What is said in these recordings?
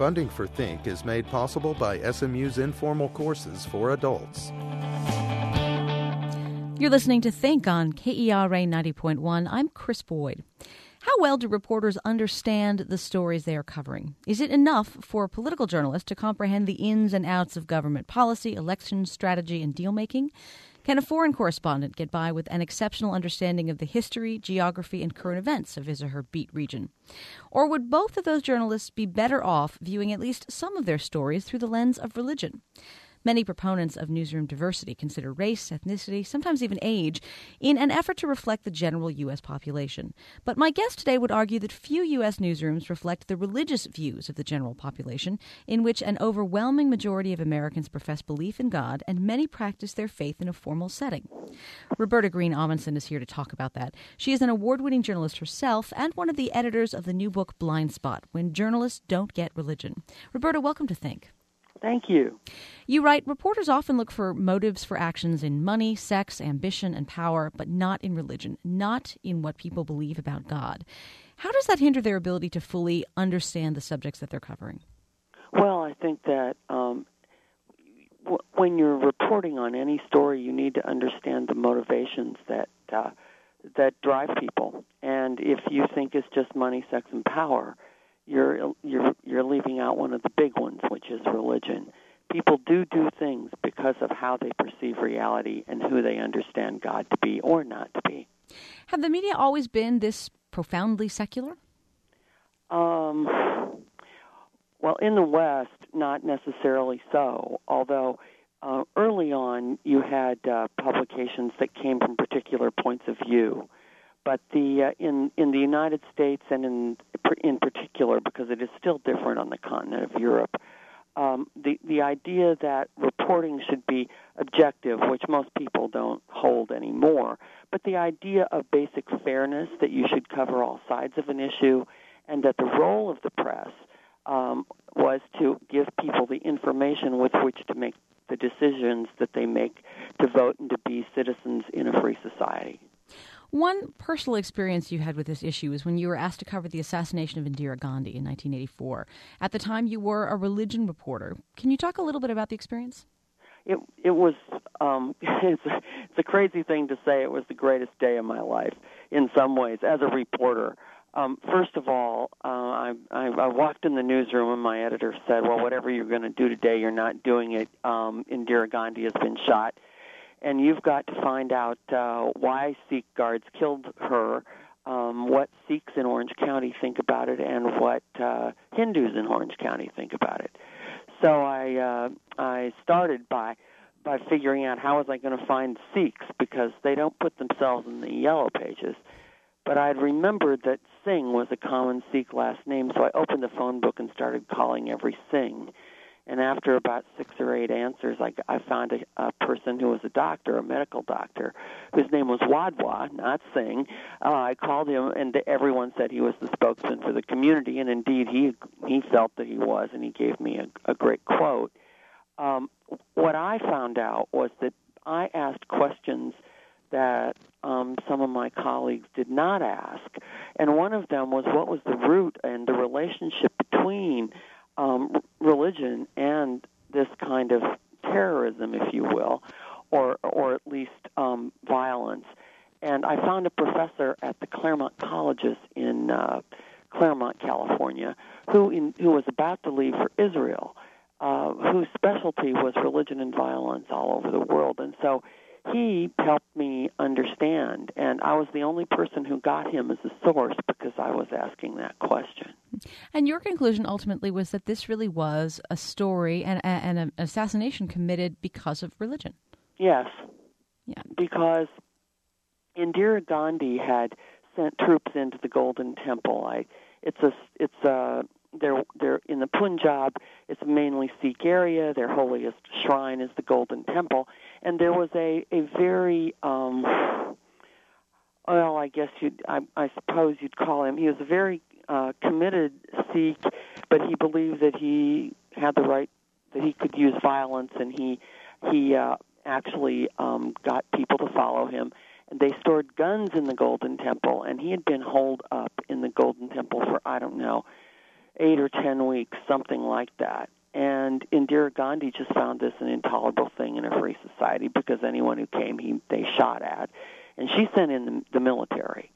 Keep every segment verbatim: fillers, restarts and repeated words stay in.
Funding for Think is made possible by S M U's informal courses for adults. You're listening to Think on K E R A ninety point one. I'm Chris Boyd. How well do reporters understand the stories they are covering? Is it enough for a political journalist to comprehend the ins and outs of government policy, election strategy, and deal-making? Can a foreign correspondent get by with an exceptional understanding of the history, geography, and current events of his or her beat region? Or would both of those journalists be better off viewing at least some of their stories through the lens of religion? Many proponents of newsroom diversity consider race, ethnicity, sometimes even age, in an effort to reflect the general U S population. But my guest today would argue that few U S newsrooms reflect the religious views of the general population, in which an overwhelming majority of Americans profess belief in God and many practice their faith in a formal setting. Roberta Green Amundsen is here to talk about that. She is an award-winning journalist herself and one of the editors of the new book Blind Spot, When Journalists Don't Get Religion. Roberta, welcome to Think. Thank you. You write, reporters often look for motives for actions in money, sex, ambition, and power, but not in religion, not in what people believe about God. How does that hinder their ability to fully understand the subjects that they're covering? Well, I think that um, w- when you're reporting on any story, you need to understand the motivations that uh, that drive people. And if you think it's just money, sex, and power, You're you're you're leaving out one of the big ones, which is religion. People do do things because of how they perceive reality and who they understand God to be or not to be. Have the media always been this profoundly secular? Um, well, in the West, not necessarily so. Although uh, early on, you had uh, publications that came from particular points of view. But the uh, in in the United States and in in particular, because it is still different on the continent of Europe, um, the the idea that reporting should be objective, which most people don't hold anymore, but the idea of basic fairness, that you should cover all sides of an issue, and that the role of the press um, was to give people the information with which to make the decisions that they make to vote and to be citizens in a free society. One personal experience you had with this issue is when you were asked to cover the assassination of Indira Gandhi in nineteen eighty-four. At the time, you were a religion reporter. Can you talk a little bit about the experience? It it was um, it's, a, it's a crazy thing to say. It was the greatest day of my life in some ways as a reporter. Um, first of all, uh, I, I, I walked in the newsroom and my editor said, "Well, whatever you're going to do today, you're not doing it. Um, Indira Gandhi has been shot. And you've got to find out uh, why Sikh guards killed her, um, what Sikhs in Orange County think about it, and what uh, Hindus in Orange County think about it." So I uh, I started by by figuring out how was I going to find Sikhs, because they don't put themselves in the yellow pages. But I'd remembered that Singh was a common Sikh last name, so I opened the phone book and started calling every Singh. And after about six or eight answers, I, I found a, a person who was a doctor, a medical doctor, whose name was Wadhwa, not Singh. Uh, I called him, and everyone said he was the spokesman for the community, and indeed he he felt that he was, and he gave me a, a great quote. Um, what I found out was that I asked questions that um, some of my colleagues did not ask, and one of them was, what was the root and the relationship between Um, religion and this kind of terrorism, if you will, or or at least um, violence. And I found a professor at the Claremont Colleges in uh, Claremont, California, who in, who was about to leave for Israel, uh, whose specialty was religion and violence all over the world. And so he helped me understand, and I was the only person who got him as a source because I was asking that question. And your conclusion ultimately was that this really was a story and, and an assassination committed because of religion. Yes. Yeah. Because Indira Gandhi had sent troops into the Golden Temple. I, it's a, it's a, they're, they're in the Punjab. It's a mainly Sikh area. Their holiest shrine is the Golden Temple. And there was a, a very, um, well, I guess you'd, I, I suppose you'd call him, he was a very uh, committed Sikh, but he believed that he had the right, that he could use violence, and he, he uh, actually um, got people to follow him. And they stored guns in the Golden Temple, and he had been holed up in the Golden Temple for, I don't know, eight or ten weeks, something like that. And Indira Gandhi just found this an intolerable thing in a free society because anyone who came, he, they shot at. And she sent in the, the military.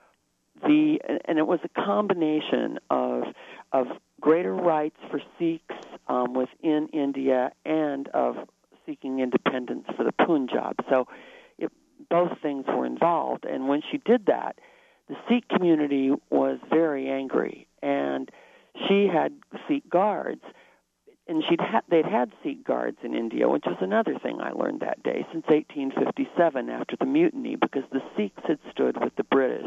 The and it was a combination of of greater rights for Sikhs um, within India and of seeking independence for the Punjab. So it, both things were involved. And when she did that, the Sikh community was very angry, and she had Sikh guards. And she'd ha- they'd had Sikh guards in India, which was another thing I learned that day, since eighteen fifty-seven after the mutiny, because the Sikhs had stood with the British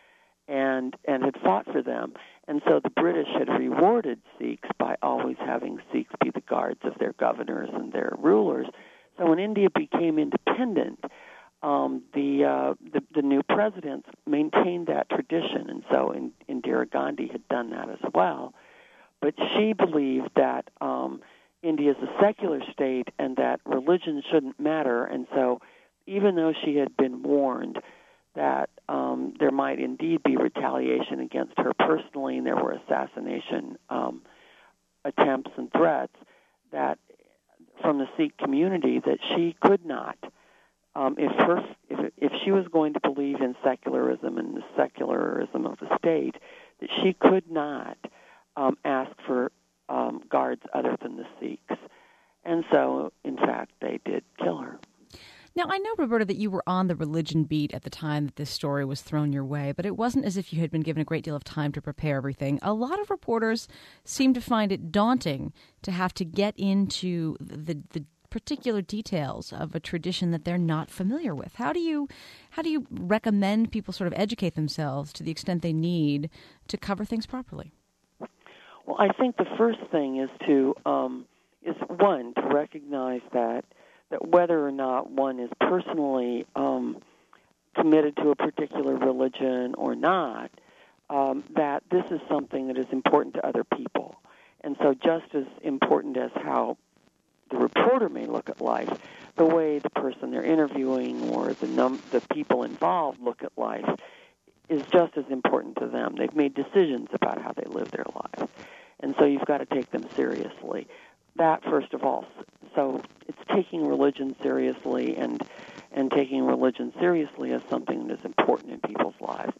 and and had fought for them. And so the British had rewarded Sikhs by always having Sikhs be the guards of their governors and their rulers. So when India became independent, um, the, uh, the the new presidents maintained that tradition, and so in, Indira Gandhi had done that as well. But she believed that um, India is a secular state and that religion shouldn't matter. And so even though she had been warned that um, there might indeed be retaliation against her personally and there were assassination um, attempts and threats, that from the Sikh community, that she could not, um, if, her, if, if she was going to believe in secularism and the secularism of the state, that she could not Um, ask for um, guards other than the Sikhs. And so, in fact, they did kill her. Now, I know, Roberta, that you were on the religion beat at the time that this story was thrown your way, but it wasn't as if you had been given a great deal of time to prepare everything. A lot of reporters seem to find it daunting to have to get into the, the particular details of a tradition that they're not familiar with. How do you how do you recommend people sort of educate themselves to the extent they need to cover things properly? Well, I think the first thing is to um, is one to recognize that that whether or not one is personally um, committed to a particular religion or not, um, that this is something that is important to other people, and so just as important as how the reporter may look at life, the way the person they're interviewing or the num- the people involved look at life is just as important to them. They've made decisions about how they live their lives. And so you've got to take them seriously. That, first of all. So it's taking religion seriously and and taking religion seriously as something that is important in people's lives.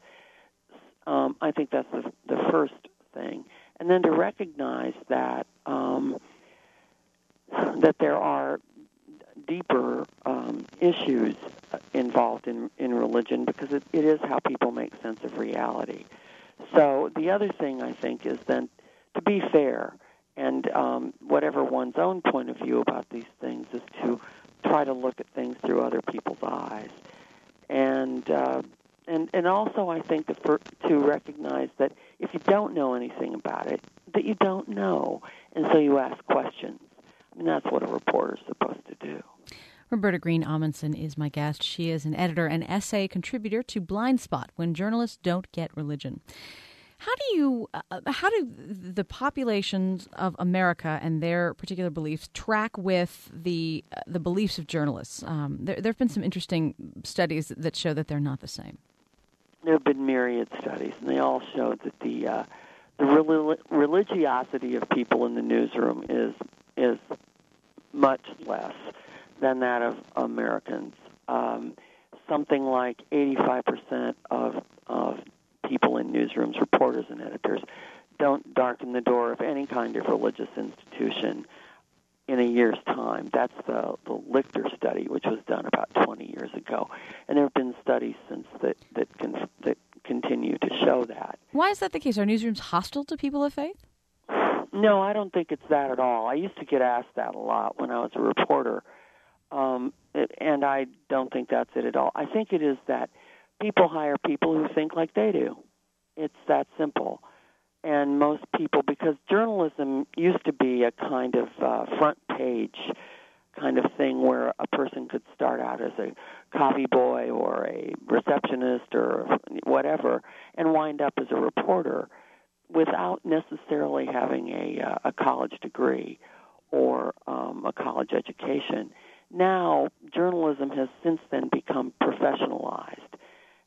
Um, I think that's the, the first thing. And then to recognize that um, that there are deeper um, issues involved in, in religion, because it, it is how people make sense of reality. So the other thing, I think, is then to be fair, and um, whatever one's own point of view about these things, is to try to look at things through other people's eyes. And uh, and and also, I think, that for, to recognize that if you don't know anything about it, that you don't know, and so you ask questions. I mean, that's what a reporter's supposed to do. Roberta Green Amundsen is my guest. She is an editor and essay contributor to Blind Spot, When Journalists Don't Get Religion. How do you, uh, how do the populations of America and their particular beliefs track with the uh, the beliefs of journalists? Um, there, there have been some interesting studies that show that they're not the same. There have been myriad studies, and they all show that the uh, the relig- religiosity of people in the newsroom is is much less than that of Americans. Um, something like eighty-five percent of of people in newsrooms, reporters and editors, don't darken the door of any kind of religious institution in a year's time. That's the, the Lichter study, which was done about twenty years ago. And there have been studies since that that, can, that continue to show that. Why is that the case? Are newsrooms hostile to people of faith? No, I don't think it's that at all. I used to get asked that a lot when I was a reporter, um, it, and I don't think that's it at all. I think it is that people hire people who think like they do. It's that simple. And most people, because journalism used to be a kind of uh, front page kind of thing where a person could start out as a coffee boy or a receptionist or whatever and wind up as a reporter without necessarily having a, uh, a college degree or um, a college education. Now, journalism has since then become professionalized.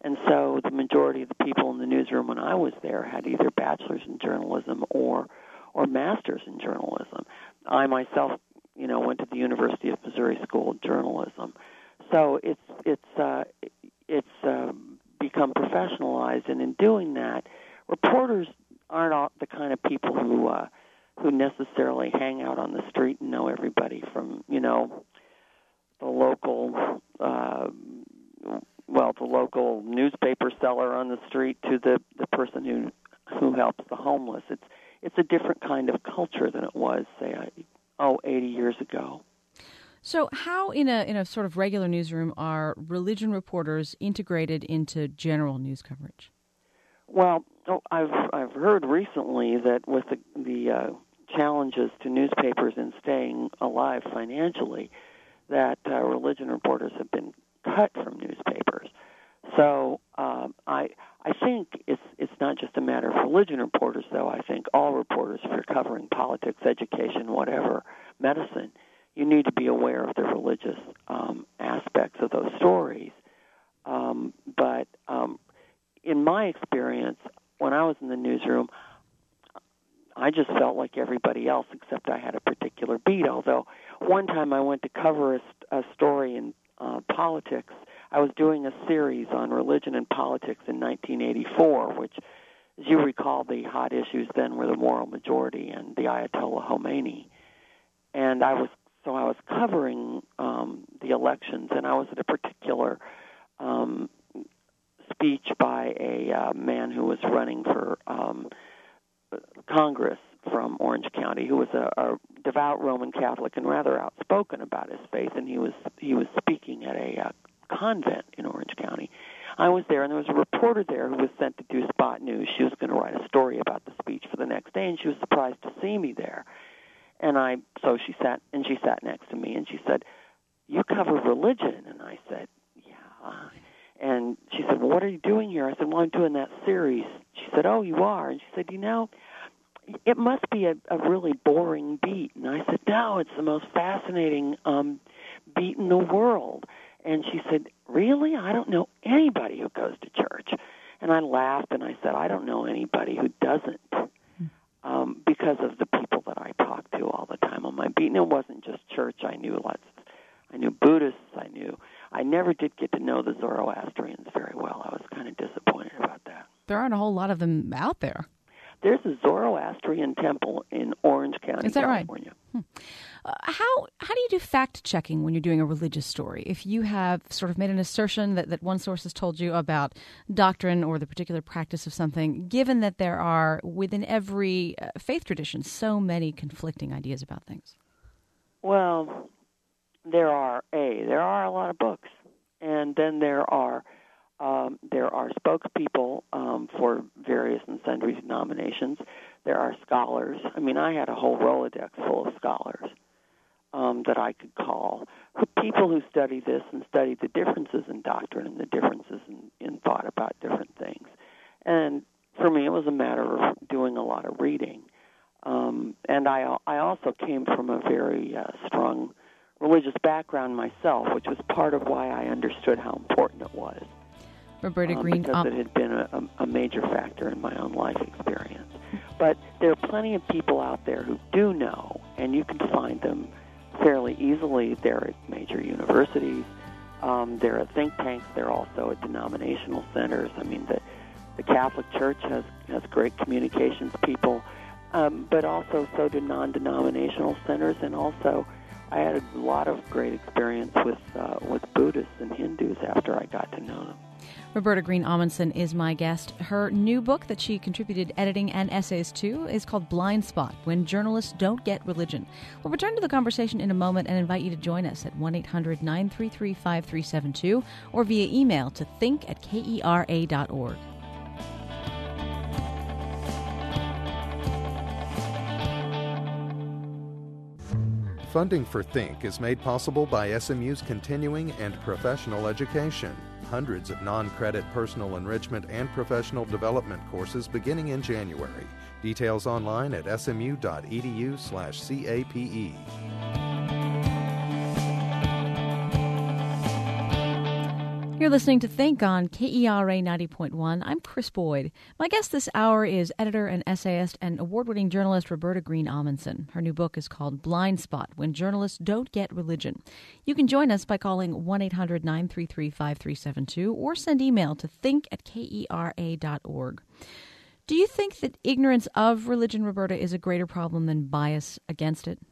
And so the majority of the people in the newsroom when I was there had either bachelor's in journalism or or master's in journalism. I myself, you know, went to the University of Missouri School of Journalism. So it's it's uh, it's uh, become professionalized, and in doing that, reporters aren't all the kind of people who uh, who necessarily hang out on the street and know everybody from, you know, the local. Uh, well, the local newspaper seller on the street to the, the person who who helps the homeless. It's it's a different kind of culture than it was, say, oh, eighty years ago. So how, in a in a sort of regular newsroom, are religion reporters integrated into general news coverage? Well, oh, I've I've heard recently that with the, the uh, challenges to newspapers in staying alive financially, that uh, religion reporters have been cut from newspapers. So um, I I think it's it's not just a matter of religion reporters, though. I think all reporters, if you're covering politics, education, whatever, medicine, you need to be aware of the religious um, aspects of those stories. Um, but um, in my experience, when I was in the newsroom, I just felt like everybody else, except I had a particular beat. Although one time I went to cover a, a story in Uh, politics. I was doing a series on religion and politics in nineteen eighty-four, which, as you recall, the hot issues then were the moral majority and the Ayatollah Khomeini. And I was so I was covering um, the elections, and I was at a particular um, speech by a uh, man who was running for um, Congress from Orange County, who was a, a devout Roman Catholic and rather outspoken about his faith, and he was he was speaking at a uh, convent in Orange County. I was there, and there was a reporter there who was sent to do spot news. She was going to write a story about the speech for the next day, and she was surprised to see me there. And I so she sat and she sat next to me, and she said, "You cover religion?" And I said, "Yeah." And she said, "Well, what are you doing here?" I said, "Well, I'm doing that series." She said, "Oh, you are?" And she said, "You know, it must be a, a really boring beat." And I said, "No, it's the most fascinating um, beat in the world." And she said, "Really? I don't know anybody who goes to church." And I laughed and I said, "I don't know anybody who doesn't," um, because of the people that I talked to all the time on my beat. And it wasn't just church. I knew lots. Of, I knew Buddhists. I knew. I never did get to know the Zoroastrians very well. I was kind of disappointed about that. There aren't a whole lot of them out there. There's a Zoroastrian temple in Orange County, Is that California. Right? Hmm. Uh, how how do you do fact-checking when you're doing a religious story? If you have sort of made an assertion that, that one source has told you about doctrine or the particular practice of something, given that there are, within every uh, faith tradition, so many conflicting ideas about things? Well, there are, A, there are a lot of books. And then there are Um, there are spokespeople um, for various and sundry denominations. There are scholars. I mean, I had a whole Rolodex full of scholars um, that I could call, people who study this and study the differences in doctrine and the differences in, in thought about different things. And for me, it was a matter of doing a lot of reading. Um, and I, I also came from a very uh, strong religious background myself, which was part of why I understood how important it was. Roberta um, Green, because um, it had been a, a major factor in my own life experience. But there are plenty of people out there who do know, and you can find them fairly easily. They're at major universities. Um, they're at think tanks. They're also at denominational centers. I mean, the, the Catholic Church has, has great communications people, um, but also so do non-denominational centers. And also, I had a lot of great experience with uh, with Buddhists and Hindus after I got to know them. Roberta Green Amundsen is my guest. Her new book that she contributed editing and essays to is called Blind Spot, When Journalists Don't Get Religion. We'll return to the conversation in a moment and invite you to join us at one eight hundred nine three three five three seven two or via email to think at kera dot org. Funding for Think is made possible by S M U's continuing and professional education. Hundreds of non-credit personal enrichment and professional development courses beginning in January. Details online at smu.edu slash CAPE. You're listening to Think on K E R A ninety point one. I'm Chris Boyd. My guest this hour is editor and essayist and award-winning journalist Roberta Green Amundsen. Her new book is called Blind Spot: When Journalists Don't Get Religion. You can join us by calling one eight hundred nine three three five three seven two or send email to think at kera dot org. Do you think that ignorance of religion, Roberta, is a greater problem than bias against it?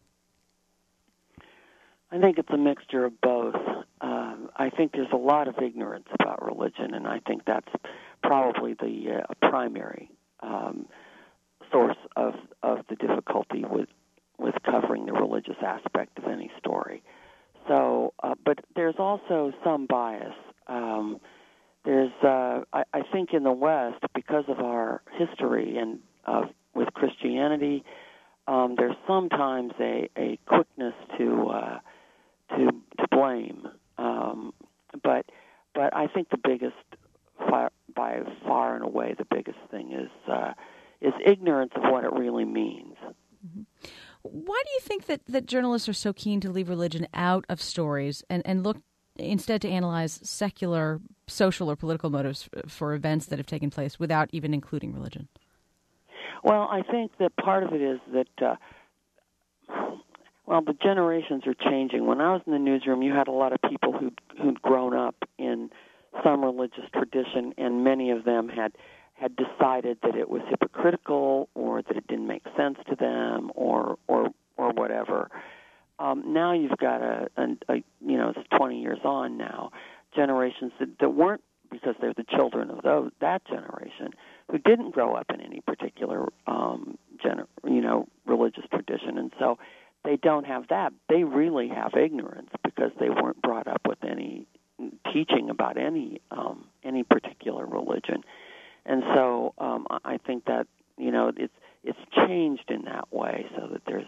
I think it's a mixture of both. Um, I think there's a lot of ignorance about religion, and I think that's probably the uh, primary um, source of, of the difficulty with with covering the religious aspect of any story. So, uh, but there's also some bias. Um, there's, uh, I, I think, in the West, because of our history and uh, with Christianity, um, there's sometimes a, a quickness to uh, to to blame. Um, but but I think the biggest, far, by far and away, the biggest thing is uh, is ignorance of what it really means. Mm-hmm. Why do you think that, that journalists are so keen to leave religion out of stories and, and look instead to analyze secular, social, or political motives for events that have taken place without even including religion? Well, I think that part of it is that, uh, well, the generations are changing. When I was in the newsroom, you had a lot of people who'd, who'd grown up in some religious tradition, and many of them had had decided that it was hypocritical or that it didn't make sense to them or or or whatever. Um, now you've got a, a, a, you know, it's twenty years on now, generations that, that weren't, because they're the children of those, that generation, who didn't grow up in any particular, um, gener- you know, religious tradition. And so they don't have that. They really have ignorance because they weren't brought up with any teaching about any um, any particular religion. And so um, I think that, you know, it's it's changed in that way so that there's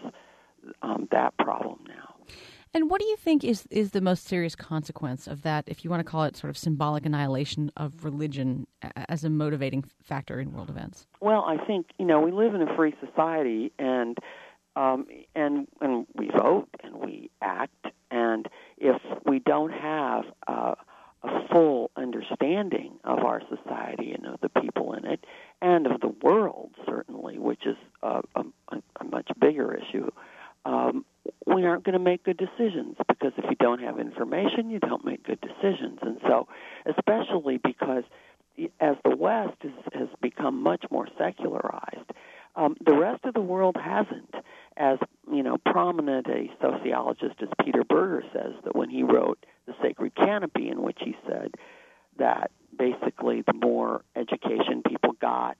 um, that problem now. And what do you think is, is the most serious consequence of that, if you want to call it sort of symbolic annihilation of religion as a motivating factor in world events? Well, I think, you know, we live in a free society, and um, and and we vote and we act, and if we don't have uh, a full understanding of our society and of the people in it, and of the world, certainly, which is a, a, a much bigger issue, um, we aren't going to make good decisions, because if you don't have information, you don't make good decisions. And so, especially because as the West is, has become much more secularized, um, the rest of the world hasn't. As, you know, prominent a sociologist as Peter Berger says, that when he wrote The Sacred Canopy, in which he said that basically the more education people got,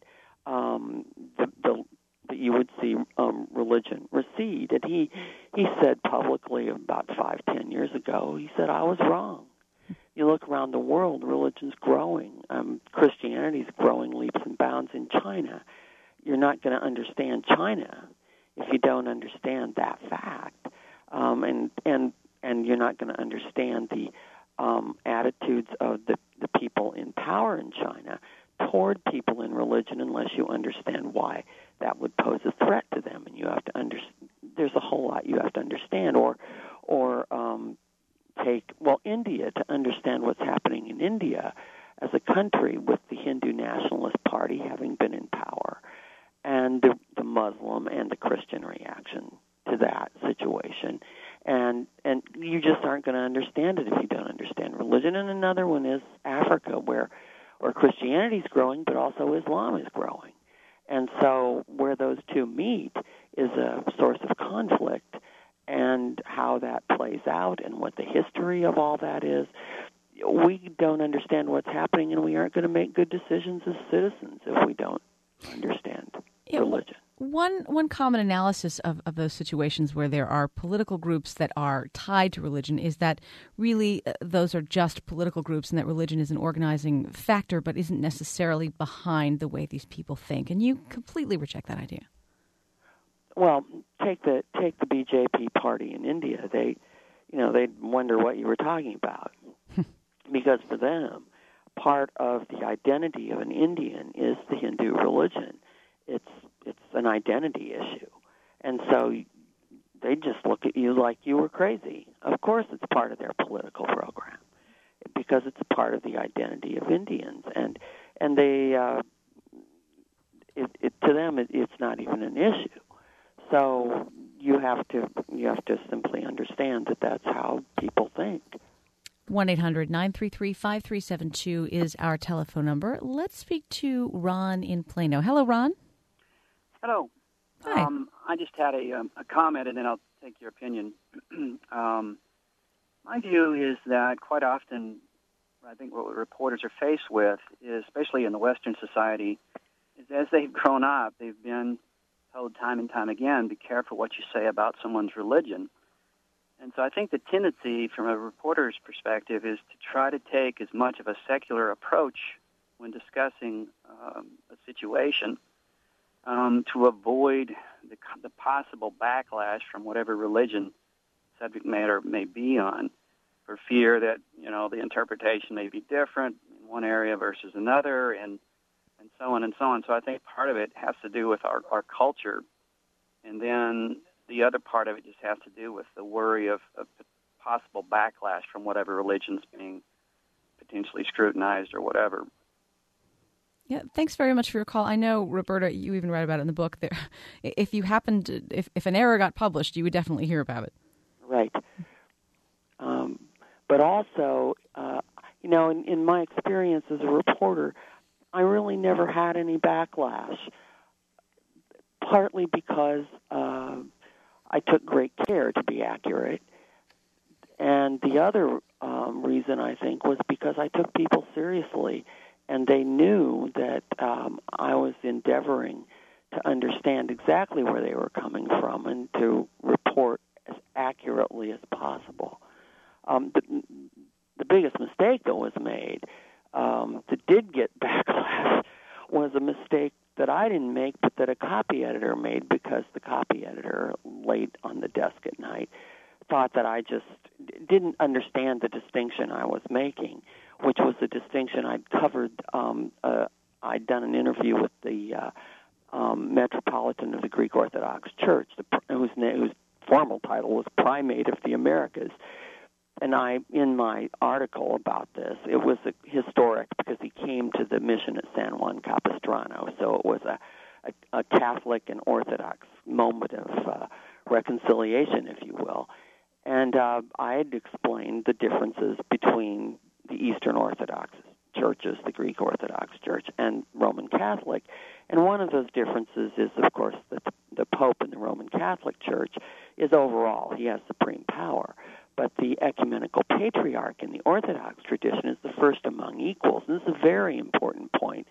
um, the, the that you would see um, religion recede. And he he said publicly about five, ten years ago, he said, I was wrong. You look around the world, religion's growing. Um, Christianity's growing leaps and bounds in China. You're not going to understand China if you don't understand that fact. Um, and, and, and you're not going to understand the um, attitudes of the, the people in power in China toward people in religion unless you understand why that would pose a threat to them. And you have to understand, there's a whole lot you have to understand. Or, or um, take, well, India, to understand what's happening in India as a country with the Hindu Nationalist Party having been in power, and the, the Muslim and the Christian reaction to that situation. And and you just aren't going to understand it if you don't understand religion. And another one is Africa, where, where Christianity is growing, but also Islam is growing. And so where those two meet is a source of conflict, and how that plays out and what the history of all that is. We don't understand what's happening, and we aren't going to make good decisions as citizens if we don't understand yeah, religion. One one common analysis of, of those situations where there are political groups that are tied to religion is that really uh, those are just political groups, and that religion is an organizing factor but isn't necessarily behind the way these people think. And you completely reject that idea. Well, take the take the B J P party in India. They, you know, they'd wonder what you were talking about. Because for them, part of the identity of an Indian is the Hindu religion. It's it's an identity issue. And so they just look at you like you were crazy. Of course it's part of their political program, because because it's a part of the identity of Indians, and and they uh, it, it, to them it, it's not even an issue. So you have to you have to simply understand that that's how people think. one eight hundred nine three three five three seven two is our telephone number. Let's speak to Ron in Plano. Hello, Ron. Hello. Hi. Um, I just had a, um, a comment, and then I'll take your opinion. um, my view is that quite often, I think what reporters are faced with, is, especially in the Western society, is as they've grown up, they've been told time and time again, be careful what you say about someone's religion. And so I think the tendency from a reporter's perspective is to try to take as much of a secular approach when discussing um, a situation um, to avoid the, the possible backlash from whatever religion subject matter may be on, for fear that, you know, the interpretation may be different in one area versus another, and and so on and so on. So I think part of it has to do with our, our culture, and then the other part of it just has to do with the worry of, of possible backlash from whatever religion's being potentially scrutinized or whatever. Yeah, thanks very much for your call. I know, Roberta, you even write about it in the book. There, if you happened, to, if if an error got published, you would definitely hear about it. Right. Um, but also, uh, you know, in, in my experience as a reporter, I really never had any backlash, partly because uh, I took great care to be accurate, and the other um, reason, I think, was because I took people seriously, and they knew that um, I was endeavoring to understand exactly where they were coming from and to report as accurately as possible. Um, the, the biggest mistake that was made um, that did get backlash was a mistake that I didn't make, but that a copy editor made, because the copy editor, late on the desk at night, thought that I just didn't understand the distinction I was making, which was the distinction I'd covered. Um, uh, I'd done an interview with the uh, um, Metropolitan of the Greek Orthodox Church, the, whose, whose formal title was Primate of the Americas. And I, in my article about this, it was a, historic because he came to the mission at San Juan Capistrano. So it was a, a, a Catholic and Orthodox moment of uh, reconciliation, if you will. And uh, I had explained the differences between the Eastern Orthodox churches, the Greek Orthodox Church, and Roman Catholic. And one of those differences is, of course, that the Pope in the Roman Catholic Church is overall, he has supreme power. But the ecumenical patriarch in the Orthodox tradition is the first among equals. And this is a very important point.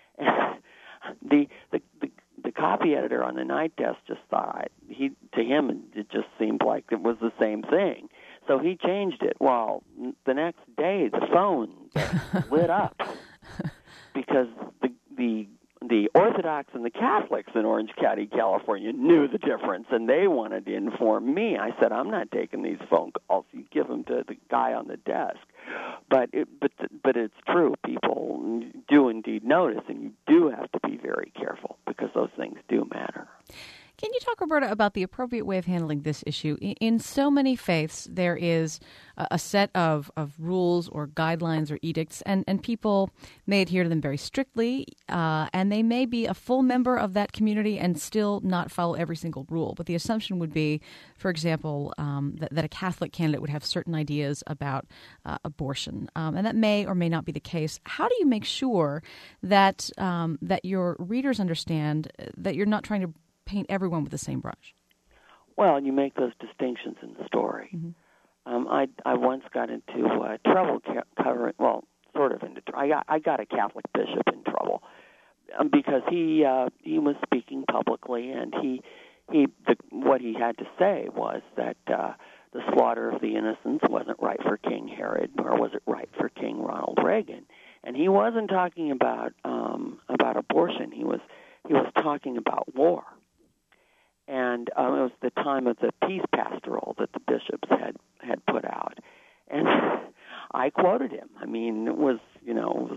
the, the the the copy editor on the night desk just thought, he to him it just seemed like it was the same thing. So he changed it. Well, the next day the phone lit up because the the the Orthodox and the Catholics in Orange County, California, knew the difference, and they wanted to inform me. I said, I'm not taking these phone calls. You give them to the guy on the desk. But it, but but it's true. People do indeed notice, and you do have to be very careful because those things do matter. Can you talk, Roberta, about the appropriate way of handling this issue? In so many faiths, there is a set of, of rules or guidelines or edicts, and, and people may adhere to them very strictly, uh, and they may be a full member of that community and still not follow every single rule. But the assumption would be, for example, um, that, that a Catholic candidate would have certain ideas about uh, abortion, um, and that may or may not be the case. How do you make sure that um, that your readers understand that you're not trying to paint everyone with the same brush? Well, you make those distinctions in the story. Mm-hmm. Um, I I once got into uh, trouble ca- covering, well, sort of into. I got I got a Catholic bishop in trouble um, because he uh, he was speaking publicly, and he he the, what he had to say was that uh, the slaughter of the innocents wasn't right for King Herod, nor was it right for King Ronald Reagan, and he wasn't talking about um, about abortion. He was he was talking about war. And um, it was the time of the peace pastoral that the bishops had, had put out. And I quoted him. I mean, it was, you know, it was,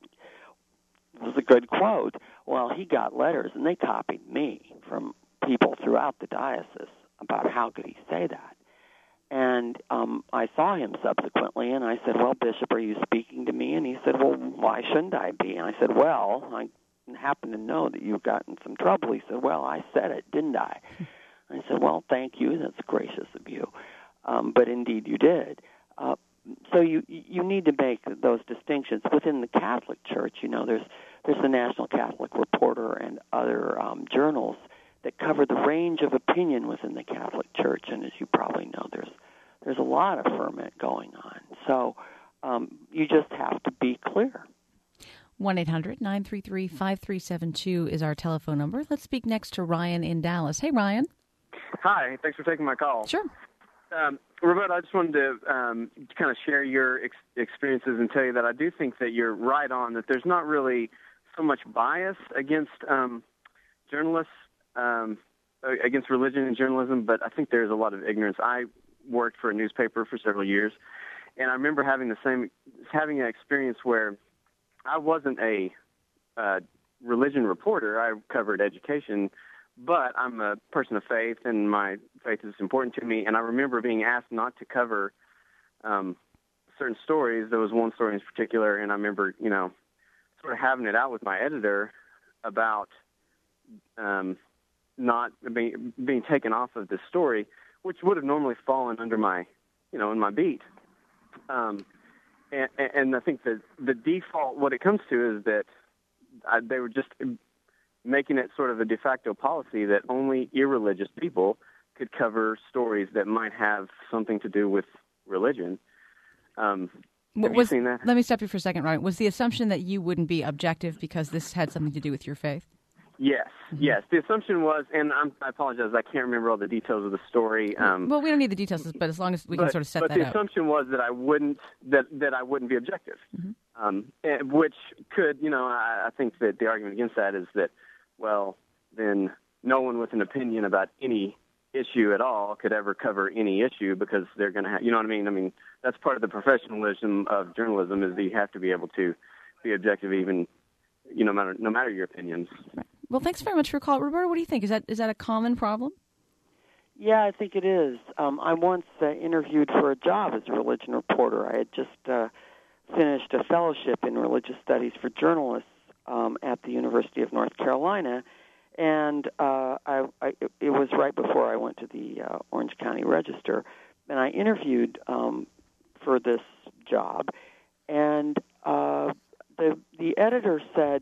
it was a good quote. Well, he got letters, and they copied me from people throughout the diocese about how could he say that. And um, I saw him subsequently, and I said, well, Bishop, are you speaking to me? And he said, well, why shouldn't I be? And I said, well, I happen to know that you've gotten some trouble. He said, well, I said it, didn't I? I said, well, thank you. That's gracious of you. Um, but indeed you did. Uh, so you you need to make those distinctions. Within the Catholic Church, you know, there's there's the National Catholic Reporter and other um, journals that cover the range of opinion within the Catholic Church. And as you probably know, there's there's a lot of ferment going on. So um, you just have to be clear. one eight hundred nine three three five three seven two is our telephone number. Let's speak next to Ryan in Dallas. Hey, Ryan. Hi. Thanks for taking my call. Sure. Um, Roberta, I just wanted to um, kind of share your ex- experiences and tell you that I do think that you're right on, that there's not really so much bias against um, journalists, um, against religion and journalism, but I think there's a lot of ignorance. I worked for a newspaper for several years, and I remember having the same, having an experience where I wasn't a uh, religion reporter. I covered education, but I'm a person of faith, and my faith is important to me. And I remember being asked not to cover um, certain stories. There was one story in particular, and I remember, you know, sort of having it out with my editor about um, not being, being taken off of this story, which would have normally fallen under my, you know, in my beat. Um, and, and I think that the default, what it comes to is that I, they were just making it sort of a de facto policy that only irreligious people could cover stories that might have something to do with religion. Um, have was, you seen that? Let me stop you for a second, Ryan. Was the assumption that you wouldn't be objective because this had something to do with your faith? Yes, mm-hmm. yes. The assumption was, and I'm, I apologize, I can't remember all the details of the story. Um, well, we don't need the details, but as long as we but, can sort of set but that the out. assumption was that I wouldn't that, that I wouldn't be objective, mm-hmm. um, and, which could, you know, I, I think that the argument against that is that, well, then no one with an opinion about any issue at all could ever cover any issue because they're going to have, you know what I mean? I mean, that's part of the professionalism of journalism is that you have to be able to be objective even, you know, no matter, no matter your opinions. Right. Well, thanks very much for your call. Roberta, what do you think? Is that is that a common problem? Yeah, I think it is. Um, I once uh, interviewed for a job as a religion reporter. I had just uh, finished a fellowship in religious studies for journalists um, at the University of North Carolina, and uh, I, I, it was right before I went to the uh, Orange County Register, and I interviewed um, for this job, and uh, the the editor said.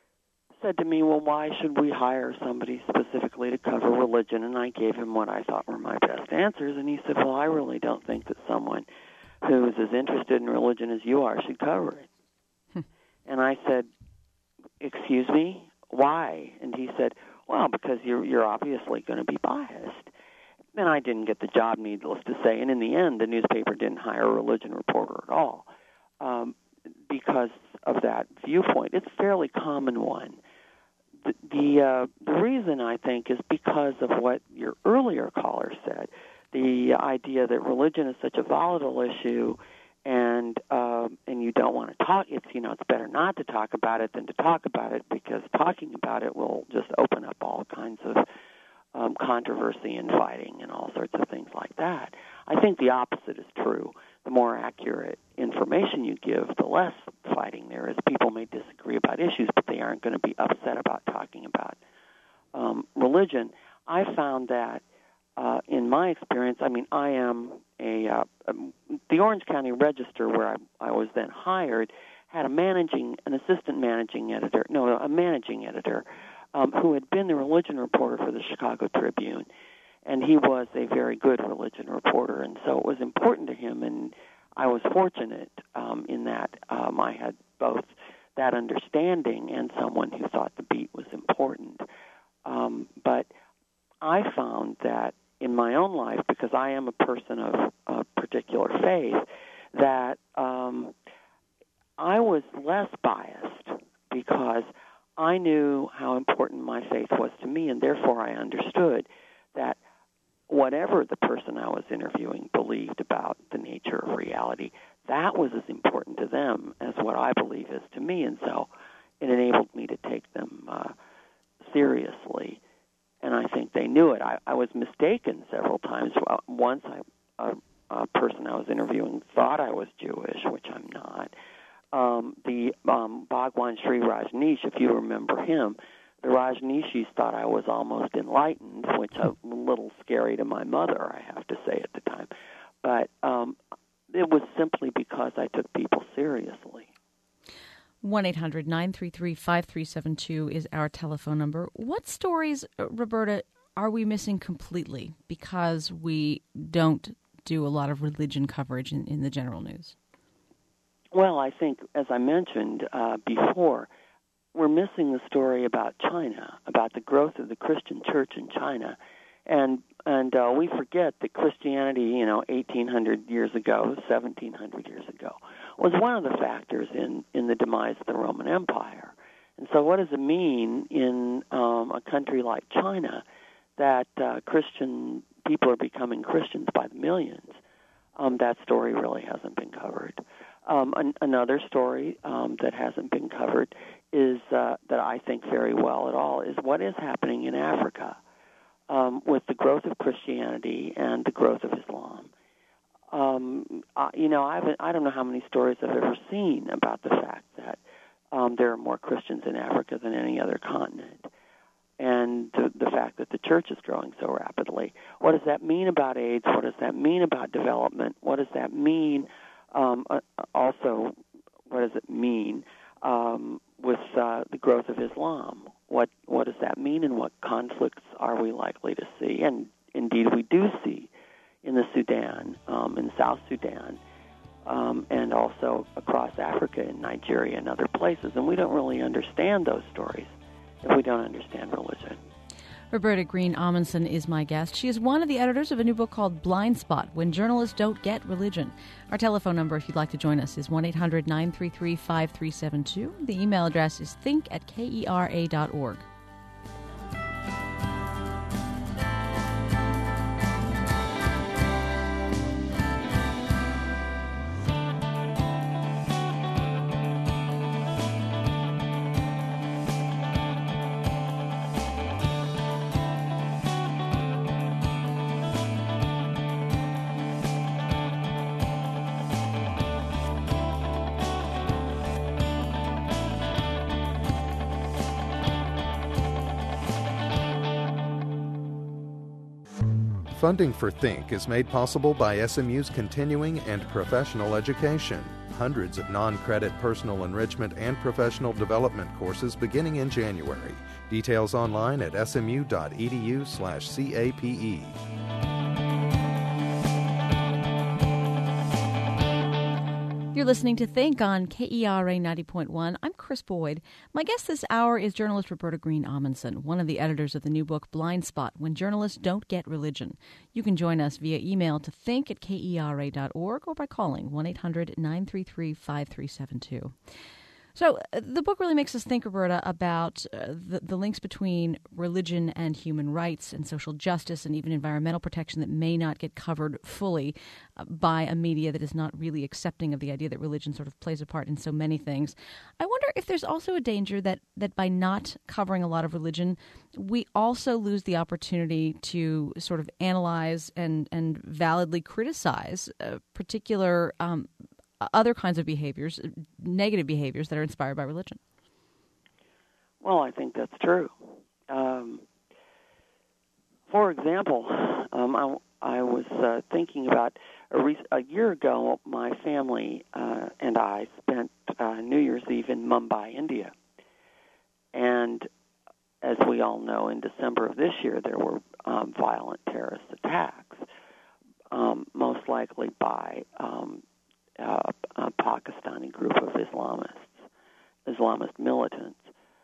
said to me, well, why should we hire somebody specifically to cover religion? And I gave him what I thought were my best answers. And he said, well, I really don't think that someone who is as interested in religion as you are should cover it. Hmm. And I said, excuse me, why? And he said, well, because you're, you're obviously going to be biased. And I didn't get the job, needless to say. And in the end, the newspaper didn't hire a religion reporter at all um, because of that viewpoint. It's a fairly common one. The the, uh, the reason, I think, is because of what your earlier caller said, the idea that religion is such a volatile issue, and uh, and you don't want to talk. It's you know it's better not to talk about it than to talk about it because talking about it will just open up all kinds of um, controversy and fighting and all sorts of things like that. I think the opposite is true. The more accurate information you give, the less fighting there is. People may disagree about issues, but they aren't going to be upset about talking about um, religion. I found that uh, in my experience, I mean, I am a, uh, um, the Orange County Register, where I, I was then hired, had a managing, an assistant managing editor, no, a managing editor, um, who had been the religion reporter for the Chicago Tribune. And he was a very good religion reporter, and so it was important to him, and I was fortunate um, in that um, I had both that understanding and someone who thought the beat was important. Um, but I found that in my own life, because I am a person of a particular faith, that um, I was less biased because I knew how important my faith was to me, and therefore I understood that whatever the person I was interviewing believed about the nature of reality, that was as important to them as what I believe is to me. And so it enabled me to take them uh, seriously. And I think they knew it. I, I was mistaken several times. Once I, a uh, person I was interviewing thought I was Jewish, which I'm not. Um, the um, Bhagwan Sri Rajneesh, if you remember him, the Rajneeshis thought I was almost enlightened, which was a little scary to my mother, I have to say, at the time. But um, it was simply because I took people seriously. one eight hundred nine three three five three seven two is our telephone number. What stories, Roberta, are we missing completely because we don't do a lot of religion coverage in, in the general news? Well, I think, as I mentioned uh, before, we're missing the story about China, about the growth of the Christian church in China. And and uh, we forget that Christianity, you know, eighteen hundred years ago, seventeen hundred years ago, was one of the factors in, in the demise of the Roman Empire. And so what does it mean in um, a country like China that uh, Christian people are becoming Christians by the millions? Um, that story really hasn't been covered. Um, an, another story um, that hasn't been covered is uh, that I think very well at all is what is happening in Africa um, with the growth of Christianity and the growth of Islam. Um, uh, you know, I haven't, I don't know how many stories I've ever seen about the fact that um, there are more Christians in Africa than any other continent, and the, the fact that the church is growing so rapidly. What does that mean about AIDS? What does that mean about development? What does that mean? Um, uh, also, what does it mean um, with uh, the growth of Islam? What what does that mean, and what conflicts are we likely to see? And indeed, we do see in the Sudan, um, in South Sudan, um, and also across Africa, in Nigeria and other places. And we don't really understand those stories if we don't understand religion. Roberta Green Amundson is my guest. She is one of the editors of a new book called Blind Spot, When Journalists Don't Get Religion. Our telephone number, if you'd like to join us, is one eight hundred nine three three five three seven two. The email address is think at kera dot org. Funding for Think is made possible by S M U's continuing and professional education. Hundreds of non-credit personal enrichment and professional development courses beginning in January. Details online at smu.edu slash CAPE. You're listening to Think on K E R A ninety point one. I'm Chris Boyd. My guest this hour is journalist Roberta Green Amundson, one of the editors of the new book Blind Spot, When Journalists Don't Get Religion. You can join us via email to think at kera dot org or by calling one eight hundred nine three three five three seven two. So uh, the book really makes us think, Roberta, about uh, the, the links between religion and human rights and social justice and even environmental protection that may not get covered fully uh, by a media that is not really accepting of the idea that religion sort of plays a part in so many things. I wonder if there's also a danger that, that by not covering a lot of religion, we also lose the opportunity to sort of analyze and, and validly criticize uh, particular um other kinds of behaviors, negative behaviors that are inspired by religion. Well, I think that's true. Um, for example, um, I, I was uh, thinking about a, re- a year ago, my family uh, and I spent uh, New Year's Eve in Mumbai, India. And as we all know, in December of this year, there were um, violent terrorist attacks, um, most likely by um, Uh, a Pakistani group of Islamists, Islamist militants.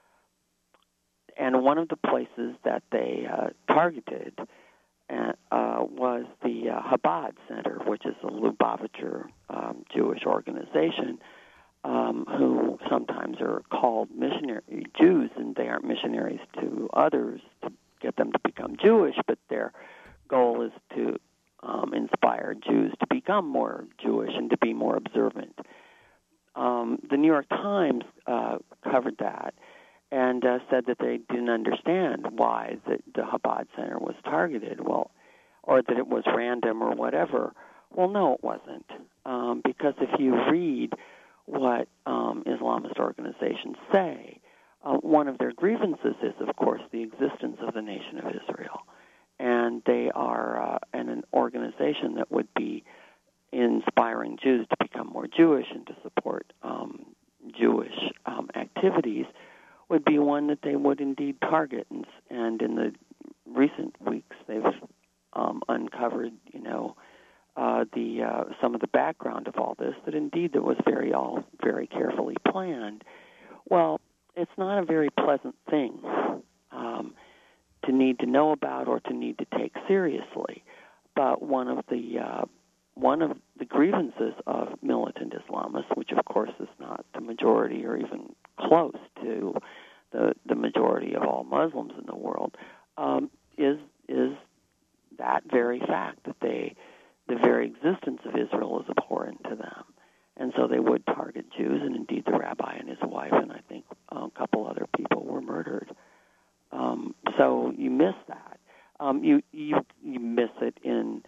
And one of the places that they uh, targeted uh, uh, was the uh, Chabad Center, which is a Lubavitcher um, Jewish organization um, who sometimes are called missionary Jews, and they aren't missionaries to others to get them to become Jewish, but their goal is to Um, inspire Jews to become more Jewish and to be more observant. Um, the New York Times uh, covered that and uh, said that they didn't understand why the, the Chabad Center was targeted, well, or that it was random or whatever. Well, no, it wasn't, um, because if you read what um, Islamist organizations say, uh, one of their grievances is, of course, the existence of the nation of Israel. And they are uh, an, an organization that would be inspiring Jews to become more Jewish and to support um, Jewish um, activities, would be one that they would indeed target. And, and in the recent weeks, they've um, uncovered, you know, uh, the uh, some of the background of all this, that indeed that was very all very carefully planned. Well, it's not a very pleasant thing um, to need to know about or to need to take seriously. But one of the uh, one of the grievances of militant Islamists, which of course is not the majority or even close to the the majority of all Muslims in the world, um, is is that very fact that they the very existence of Israel is abhorrent to them. And so they would target Jews, and indeed the rabbi and his wife and I think a couple other people were murdered. Um, so you miss that. Um, you, you you miss it in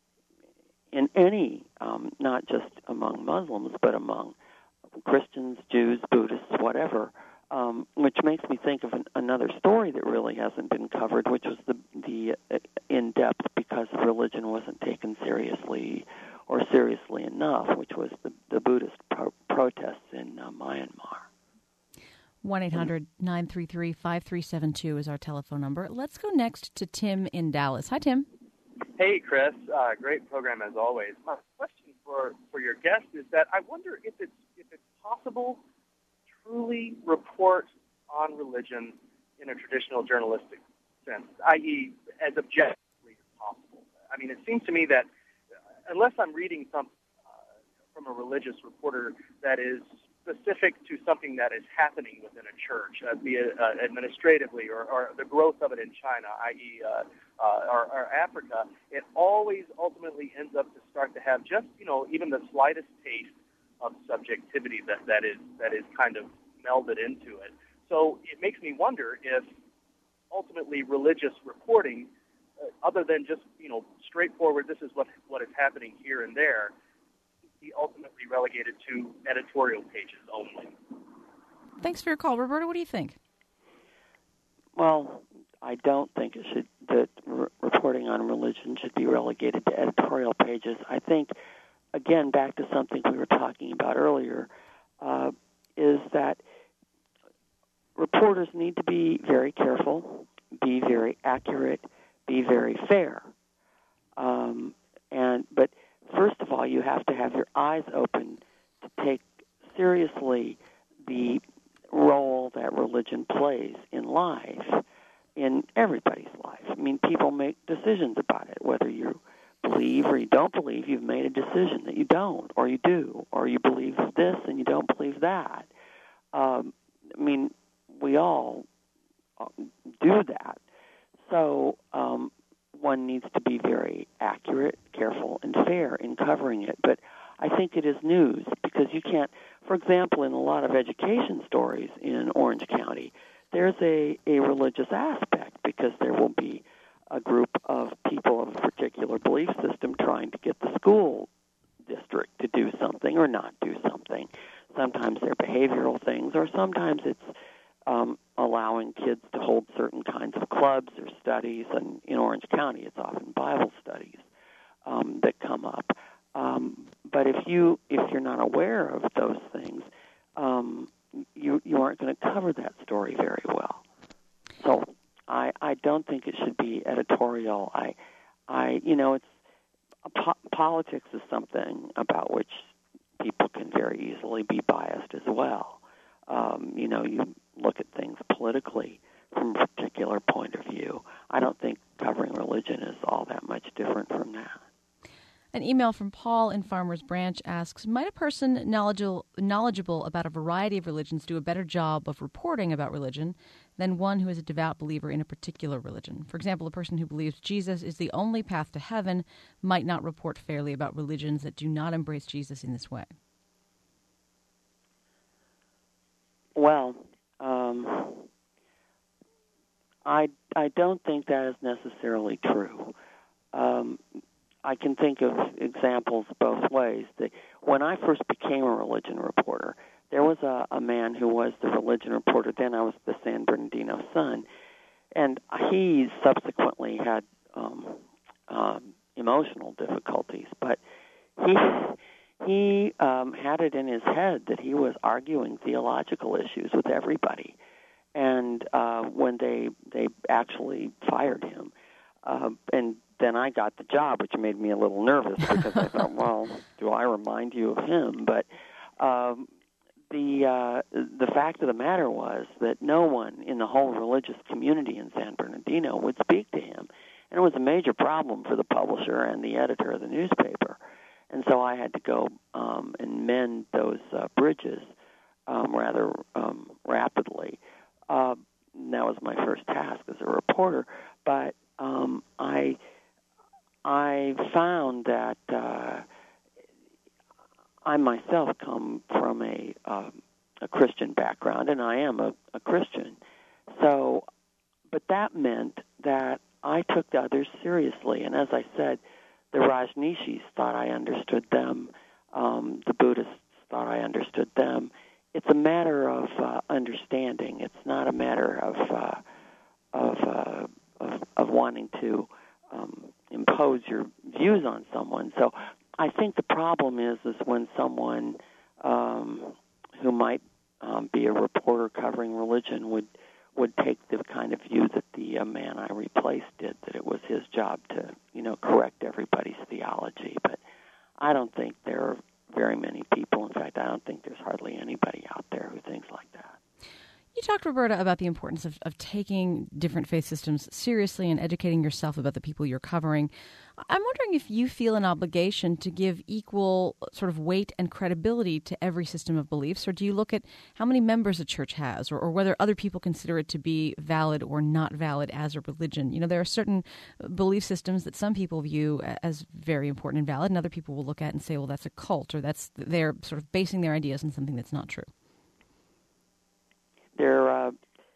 in any, um, not just among Muslims, but among Christians, Jews, Buddhists, whatever, um, which makes me think of an, another story that really hasn't been covered, which was the, the uh, in-depth because religion wasn't taken seriously or seriously enough, which was the, the Buddhist pro- protests in uh, Myanmar. one eight hundred nine three three five three seven two is our telephone number. Let's go next to Tim in Dallas. Hi, Tim. Hey, Chris. Uh, great program as always. My question for, for your guest is that I wonder if it's if it's possible to truly report on religion in a traditional journalistic sense, that is, as objectively as possible. I mean, it seems to me that unless I'm reading something uh, from a religious reporter that is specific to something that is happening within a church, uh, be it uh, administratively or, or the growth of it in China, that is, uh, uh, or, or Africa, it always ultimately ends up to start to have just, you know, even the slightest taste of subjectivity that, that is that is kind of melded into it. So it makes me wonder if ultimately religious reporting, uh, other than just, you know, straightforward, this is what what is happening here and there, be ultimately relegated to editorial pages only. Thanks for your call. Roberta, what do you think? Well, I don't think it should that re- reporting on religion should be relegated to editorial pages. I think, again, back to something we were talking about earlier, uh, is that reporters need to be very careful, be very accurate, be very fair. Um, and but first of all, you have to have your eyes open to take seriously the role that religion plays in life, in everybody's life. I mean, people make decisions about it. Whether you believe or you don't believe, you've made a decision that you don't, or you do, or you believe this and you don't believe that. Um, I mean, we all do that. So um, one needs to be very accurate, careful, and fair in covering it. But I think it is news because you can't, for example, in a lot of education stories in Orange County, there's a, a religious aspect because there will be a group of people of a particular belief system trying to get the school district to do something or not do something. Sometimes they're behavioral things, or sometimes it's um, allowing kids to hold certain kinds of clubs or studies. And in Orange County, it's often Bible studies um, that come up. Um, but if you if you're not aware of those things, um, you you aren't going to cover that story very well. So I I don't think it should be editorial. I I you know it's po- politics is something about which people can very easily be biased as well. Um, you know, you look at things politically from a particular point of view. I don't think covering religion is all that much different from that. An email from Paul in Farmers Branch asks, might a person knowledgeable, knowledgeable about a variety of religions do a better job of reporting about religion than one who is a devout believer in a particular religion? For example, a person who believes Jesus is the only path to heaven might not report fairly about religions that do not embrace Jesus in this way. Well, um, I, I don't think that is necessarily true. Um, I can think of examples both ways. The, when I first became a religion reporter, there was a, a man who was the religion reporter. Then I was the San Bernardino Sun, and he subsequently had um, um, emotional difficulties. But he he um, had it in his head that he was arguing theological issues with everybody. And uh, when they they actually fired him, uh, and then I got the job, which made me a little nervous because I thought, well, do I remind you of him? But um, the uh, the fact of the matter was that no one in the whole religious community in San Bernardino would speak to him, and it was a major problem for the publisher and the editor of the newspaper. And so I had to go um, and mend those uh, bridges um, rather um, rapidly. Uh, that was my first task as a reporter, but um, I I found that uh, I myself come from a uh, a Christian background, and I am a, a Christian. So, but that meant that I took the others seriously, and as I said, the Rajneeshis thought I understood them. Um, the Buddhists thought I understood them. It's a matter of uh, understanding. It's not a matter of uh, of, uh, of of wanting to um, impose your views on someone. So I think the problem is is when someone um, who might um, be a reporter covering religion would would take the kind of view that the uh, man I replaced did, that it was his job to you know correct everybody's theology. But I don't think there are very many people. In fact, I don't think there's hardly anybody out there who thinks like that. You talked, Roberta, about the importance of, of taking different faith systems seriously and educating yourself about the people you're covering. I'm wondering if you feel an obligation to give equal sort of weight and credibility to every system of beliefs, or do you look at how many members a church has, or, or whether other people consider it to be valid or not valid as a religion? You know, there are certain belief systems that some people view as very important and valid, and other people will look at and say, well, that's a cult, or that's they're sort of basing their ideas on something that's not true. There, uh,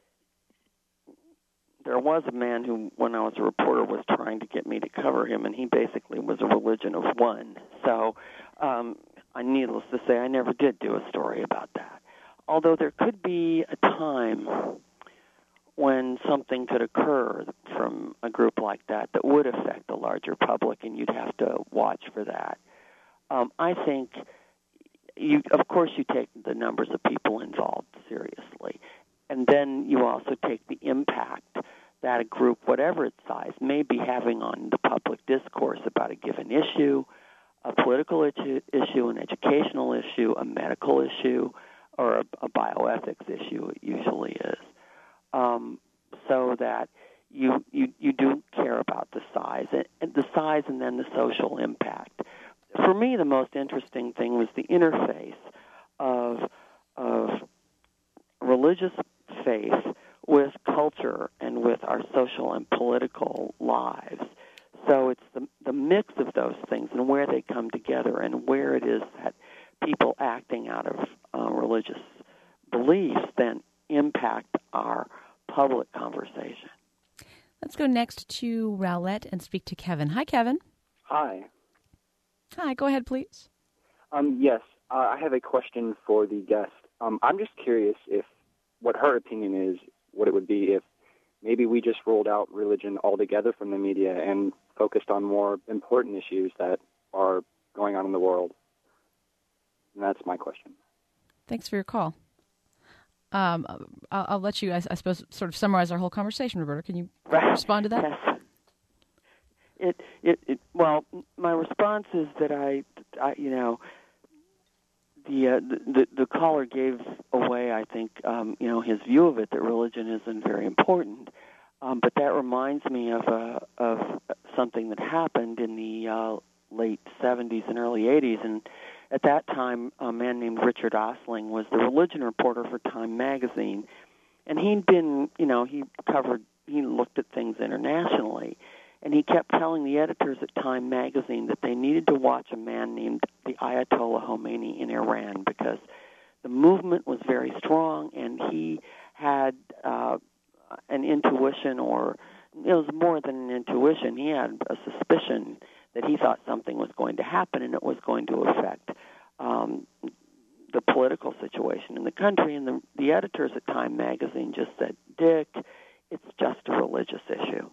there was a man who, when I was a reporter, was trying to get me to cover him, and he basically was a religion of one. So, um, I needless to say, I never did do a story about that. Although there could be a time when something could occur from a group like that that would affect the larger public, and you'd have to watch for that. Um, I think. You, of course, you take the numbers of people involved seriously, and then you also take the impact that a group, whatever its size, may be having on the public discourse about a given issue, a political issue, issue an educational issue, a medical issue, or a, a bioethics issue, it usually is. Um, so that you, you, you do care about the size, and, and the size and then the social impact. For me, the most interesting thing was the interface of of religious faith with culture and with our social and political lives. So it's the the mix of those things and where they come together and where it is that people acting out of uh, religious beliefs then impact our public conversation. Let's go next to Rowlett and speak to Kevin. Hi, Kevin. Hi. Hi, go ahead, please. Um, yes, uh, I have a question for the guest. Um, I'm just curious if what her opinion is, what it would be if maybe we just rolled out religion altogether from the media and focused on more important issues that are going on in the world. And that's my question. Thanks for your call. Um, I'll, I'll let you, I, I suppose, sort of summarize our whole conversation, Roberta. Can you right. respond to that? Yes. It, it, it, well, my response is that I, I you know, the, uh, the the caller gave away, I think, um, you know, his view of it, that religion isn't very important. Um, but that reminds me of uh, of something that happened in the uh, late seventies and early eighties, and at that time, a man named Richard Osling was the religion reporter for Time magazine, and he'd been, you know, he covered, he looked at things internationally. And he kept telling the editors at Time magazine that they needed to watch a man named the Ayatollah Khomeini in Iran because the movement was very strong, and he had uh, an intuition, or it was more than an intuition. He had a suspicion that he thought something was going to happen and it was going to affect um, the political situation in the country. And the, the editors at Time magazine just said, Dick, it's just a religious issue.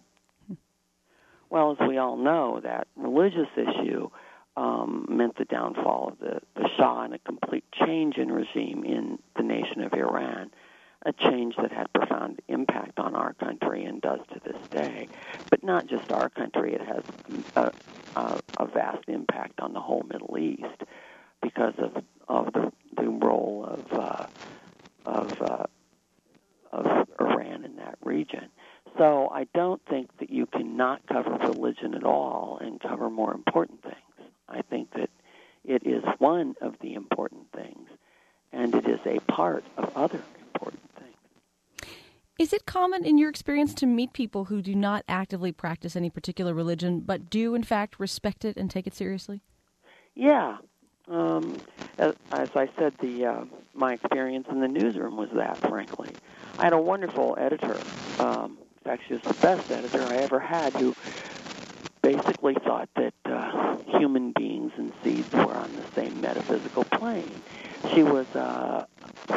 Well, as we all know, that religious issue um, meant the downfall of the, the Shah and a complete change in regime in the nation of Iran, a change that had profound impact on our country and does to this day. But not just our country, it has a, a, a vast impact on the whole Middle East because of, of the, the role of, uh, of, uh, of Iran in that region. So I don't think that you can not cover religion at all and cover more important things. I think that it is one of the important things, and it is a part of other important things. Is it common in your experience to meet people who do not actively practice any particular religion, but do, in fact, respect it and take it seriously? Yeah. Um, as, as I said, the uh, my experience in the newsroom was that, frankly. I had a wonderful editor. Um, in fact, she was the best editor I ever had, who basically thought that uh, human beings and seeds were on the same metaphysical plane. She was uh,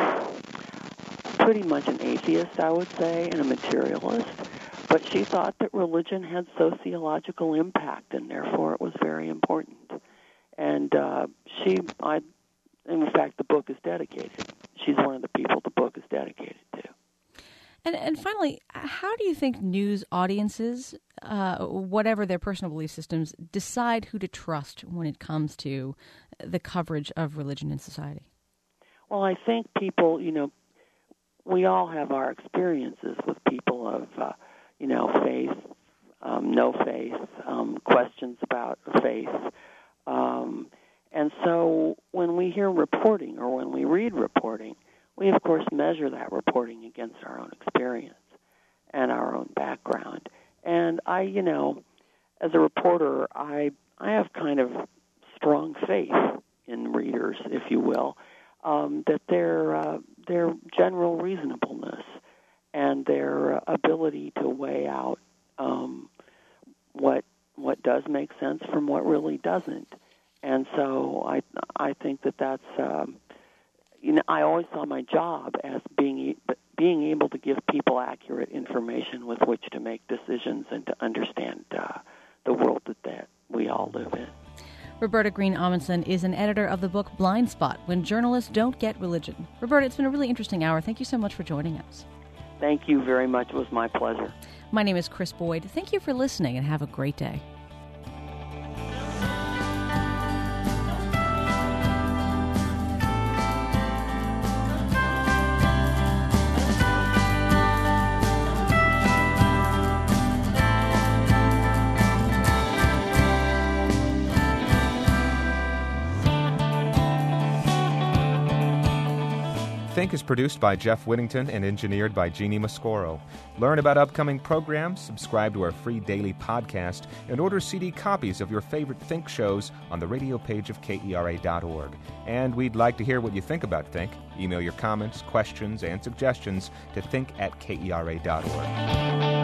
pretty much an atheist, I would say, and a materialist, but she thought that religion had sociological impact, and therefore it was very important. And uh, she, I, in fact, the book is dedicated. She's one of the people the book is dedicated to. And, and finally, how do you think news audiences, uh, whatever their personal belief systems, decide who to trust when it comes to the coverage of religion in society? Well, I think people, you know, we all have our experiences with people of, uh, you know, faith, um, no faith, um, questions about faith. Um, and so when we hear reporting or when we read reporting, we, of course, measure that reporting against our own experience and our own background. And I, you know, as a reporter, I I have kind of strong faith in readers, if you will, um, that their uh, their general reasonableness and their ability to weigh out um, what what does make sense from what really doesn't. And so I I think that that's um, you know I always saw my job as being being able to give people accurate information with which to make decisions and to understand uh, the world that, that we all live in. Roberta Green Amundsen is an editor of the book Blind Spot, When Journalists Don't Get Religion. Roberta, it's been a really interesting hour. Thank you so much for joining us. Thank you very much. It was my pleasure. My name is Chris Boyd. Thank you for listening and have a great day. Think is produced by Jeff Whittington and engineered by Jeannie Mascoro. Learn about upcoming programs, subscribe to our free daily podcast, and order C D copies of your favorite Think shows on the radio page of K E R A dot org. And we'd like to hear what you think about Think. Email your comments, questions, and suggestions to think at K E R A dot org.